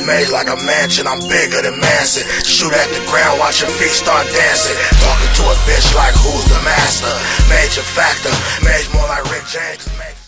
maze like a mansion, I'm bigger than Manson. Shoot at the ground, watch your feet start dancing. Talking to a bitch like who's the master? Major factor, mage more like Rick James.